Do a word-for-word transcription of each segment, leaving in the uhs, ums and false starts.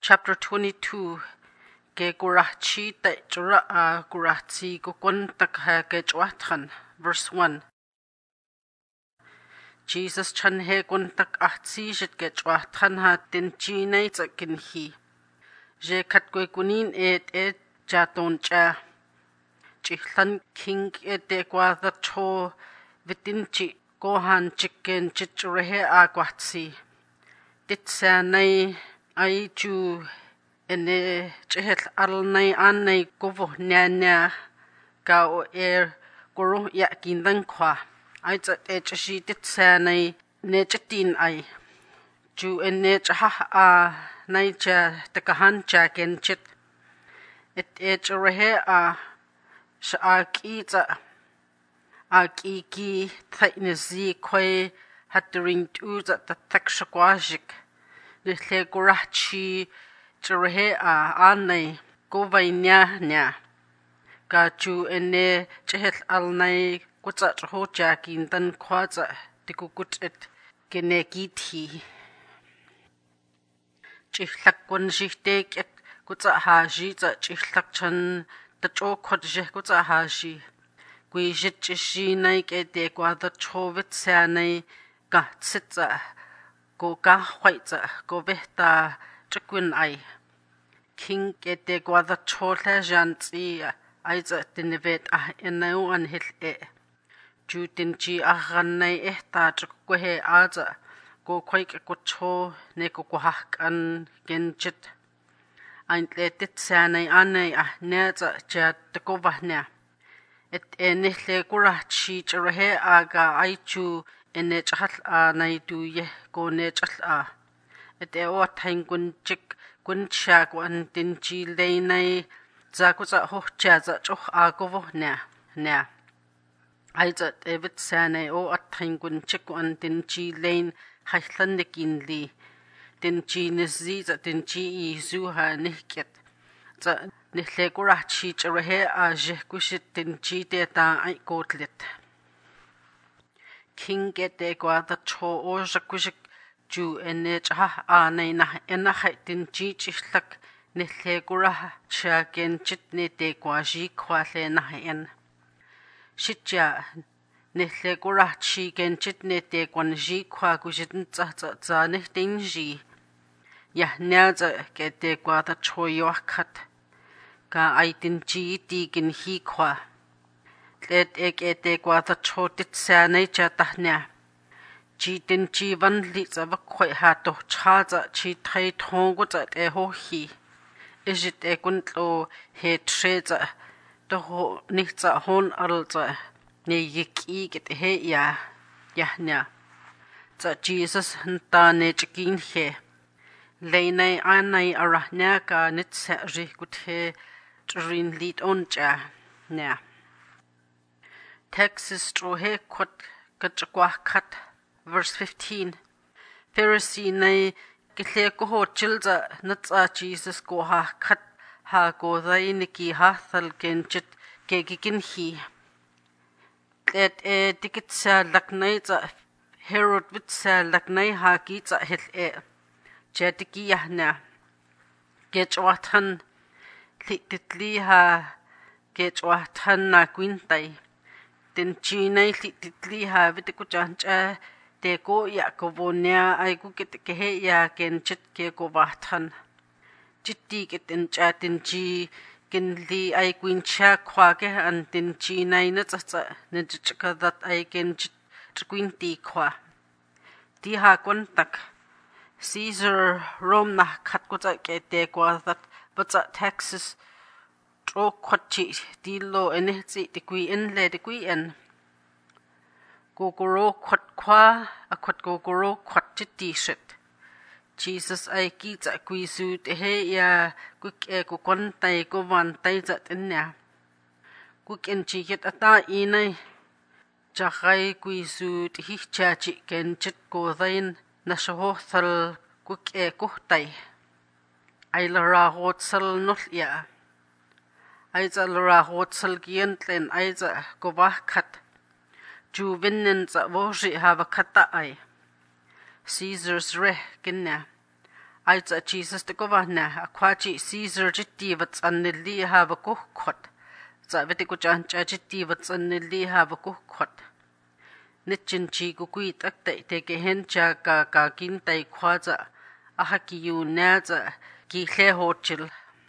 Chapter twenty-two. Ke gurachi te jura a gurachi guguntak ha ke jwathan. Verse one. Jesus chan he guntak ahtsi jit ke jwathan ha tin jinay tsa kinhi. Je katgwe gunin et et jaton cha. Chihlan king et de gwadha cho vitinchi gohan chicken chichrehe a gwatsi. Ditsanay ay ju ene chihel alnay anay govo nyanya ga o er guru ya kindan kwa ay zat e chashi ditsanay ne chatin ay ju ene chahah a nay cha takahan cha genchit et e charehe a sha ki za a ki ki thainizi kwe haturing tu za tatak shakwajik Nihle gurachi charehe a anay govainya nya. Gaju ene chehel alnay kutsa chaho jakin dan kwaza tikukut et genegiti. Chihlak kwan jihtek et kutsa haji za chihlak chan tacho kwad jeh kutsa haji. Gui jit chishi nay ke de kwada chovit sanay gahtsit za. Go ga white go vehta chikwin ay. King ke de gwadha chola jantsi aiza dinivet ah enau an hil e. Ju dinji aghanay ehta chikwehe aza go kwaik ko cho ne ko kwahak an genjit. Aint le dit sanay anay ah neza jad degovahnya. Et enihle gurachi chirahe aga aichu ene chahal a nay duye go ne chahal a. Et e o taing gunchik guncha gwan dinji lay nay za kuza hochja za choh a govo nya nya. Aiza David sanay o at taing gunchik gwan dinji lay haihlan nikin li. Dinji nizi za dinji i zuha nihkit. Za nihle gurachi chirahe a jeh kushit dinji de ta ay godlit. King get de gwadha cho o jakushik ju ene chah a nay nah ena hai din ji chihlak nihle gurah cha genchit ne de gwaji kwale nah en. Shitja nihle gurah chi genchit ne de gwanji kwa gujidin tsa tsa tsa nih dinji. Yah nyaza get de gwadha cho yoakat. Ga ay din ji di gin hi kwa. Let ek ete gwadha chotit sanay chatahnya. Ji din ji van li za vakwai ha to cha za chi thai thongu za te ho hi. Ijit e guntlo he tre za to ho nih za hon al za ne yik i get he ya yahnya. Za Jesus nta ne chikin he. Lainay anay arahnya ka nit sa ri gut he trin lit on cha nya. Texas trohe kwat kachakwakat. Verse fifteen. Pharisee nay kihle ko ho chilza natsa Jesus ko ha khat ha ko dai niki ha thal genchit ke gikin hi. Let e dikitsa laknay za Herod vitsa laknay ha ki za hil e. Jadiki yahna. Gechwatan lititli ha gechwatan na gwintay. Din chinay lititli ha vitiku chancha de go ya ko vonya ay ku kit ke he ya ken chit ke ko bahtan. Chitti kit in cha din chi kin li ay kuin cha kwa ke an din chinay na tsa ne chika that ay ken chit kwin ti kwa. Di ha kon tak. Caesar Rome na kat ko tsa ke de kwa that but sa Texas tro kwachi di lo enehzi di kui in le di kui en. Gogoro kwat kwa a kwat gogoro kwat chiti shit. Jesus ay ki za kui su te he ya kuk e kukwantay kuwantay za tinya. Kuk en chikit ata inay. Chakay kui su te hi chachi ken chit godayin na shahothal kuk e kuhtay. Ay lara hotsal nul ya. Aiza lura hotsal gientlen aiza gobahkat. Ju vinnen za voji hava kata ay. Caesar's reh ginna. Aitsa Jesus te kovahna akwaji Caesar jitti vatsanilli hava kuhkot. Tsa vete kujancha jitti vatsanilli hava kuhkot. Nitchin chi kukuit akta teke hencha ka ka kintai kwaza ahaki yu naza ki hochil.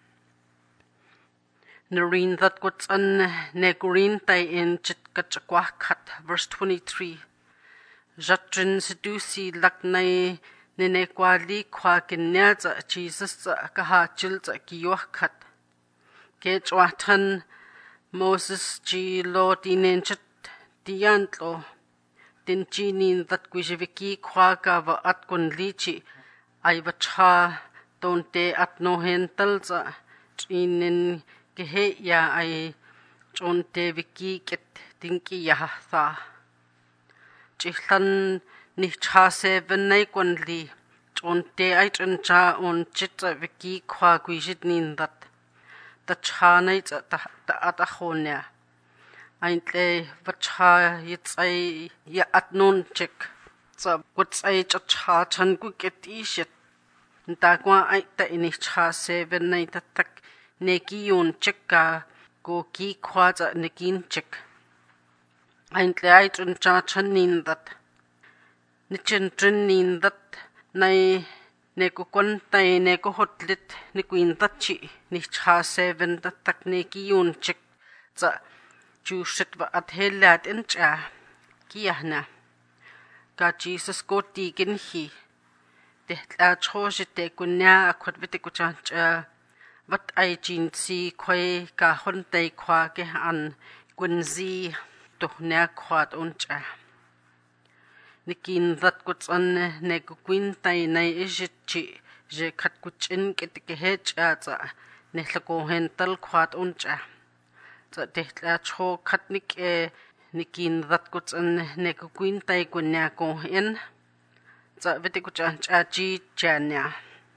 Nareen that guts an negurin tai in chit kachakwakat verse twenty-three. Jatrin sedusi laknai nene kwali kwa kinyaza Jesus kahachil za kiywakat. Kechwatan Moses ji lo dinenchit diantlo. Din jinin that gwishiviki kwa gava at kun lichi ay vacha donte at no hentalza jinin gehe ya ay jonte viki ket dinki yahatha. Chihlan ni cha seven nay kun li jonte ay chancha on chitza viki kwa gwishit nin that the cha nay ta atahonia. Aintle vacha yits ay ya at non chik sa guts ay cha chan gu get ishit. Ndagwa ay ta ini cha seven nay tatak neki yun chika go ki kwaza nekin chik. Aintle ay chun cha chan nin that. Nichin trin nin that nay neko kwantay neko hotlit ni queen tachi ni cha seven tatak neki yun chik sa Jushit va at helat in cha kiyahna. Ka Jesus go tigin hi. Tehla chojit te kunya akwat vite kuchancha. Vat ay jin si kwe ka hontay kwa ke an kunzi tuhna kwat uncha. Nikin that kuts an ne kukwintay na ishit chi je kat kuchin kitike hecha za nehlako hental kwat uncha. Sa tehla cho katnik e nikin that kuts an neko kwintay kunya ko in. Sa vete kuchan chaji chanya.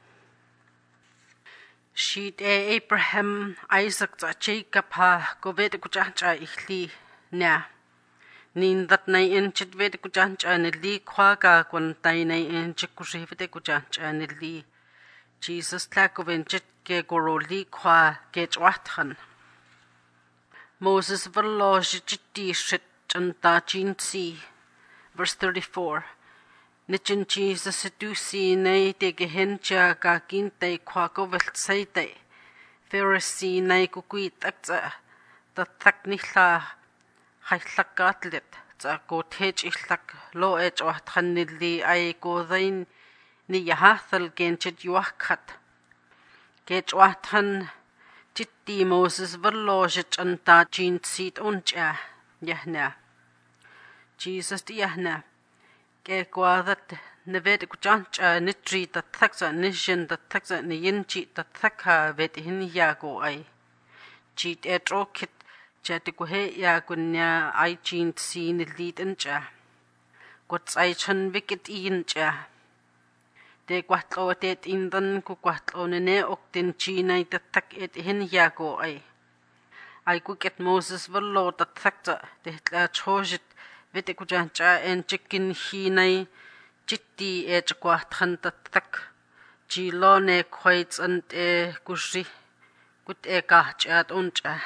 Sheet e Abraham, Isaac sa Jacob ha ko vete kuchan cha ihli na. Nin that na in chit vete kuchan cha nili kwa ka kwantay na in chit kushi vete kuchan cha nili. Jesus tla ko venchit ke goroli kwa ke chwathan. Moses verlo jitti shit chanta jinsi. Verse thirty-four. Nichin Jesus sedusi nay te gehencha ka kintay kwa ko veltsaitay. Pharisee nay kukuit akza. Tatak nihla haitlakatlit. Za ko tej ihlak lo ech wahthan nili ay ko dain ni yahathal genchit yuakat. Kech wahthan Jitti Moses verlo jitchanta jin sit uncha yahna. Jesus di yahna. Ke kwadat nevet kuchancha nitri tataksa nishin tataksa ni yinchi tataka vet hin yago ay. Jit etrokit jatikuhe yagunya ay jin si nilit uncha. Guts ay chan wikit incha. De kwatlo et indan ku kwatlo nene ok din chinay tatak et hin yago ay. Ay kuket Moses verlo tatakta tehla chojit vete kujancha en chikin hinay jitti e chakwathan tatak. Jilo ne kwaits ant e kushi kut e kahchat uncha.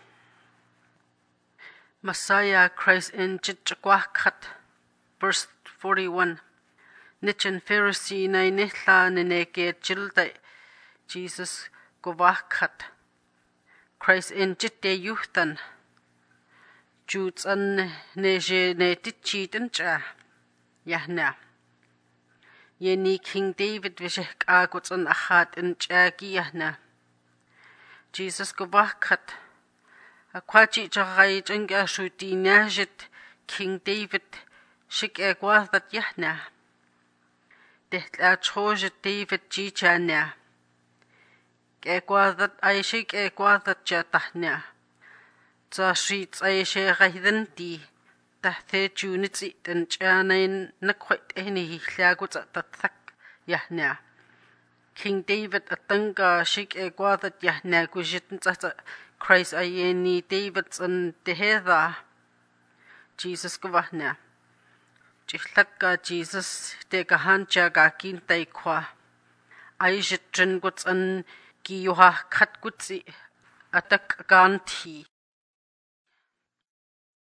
Messiah Christ en chit chakwakhat. Verse forty-one. Nichin Pharisee na nihla nineke childay Jesus govakhat. Christ in jitte yuhtan. Juts an neje ne tichit cha yahna. Yeni King David vishek aguts an achat in chagi yahna. Jesus govakhat. Akwachi chagay janga shuti najit King David shik egwathat yahna. Tehla chojit David jichanya. Egwathat ay shik egwathat jatahnya. Za sheets ay she gahidenti. Tahthe junitsi den chanain nakwait eni hihlagut at tatak yahnya. King David atanga shik egwathat yahnya kujitin tata Christ ayeni David's an teheda. Jesus gavahnya. Chihlaka Jesus te kahancha ka kintay kwa. aijitrin kuts an ki yuha khat kutsi atak ganthi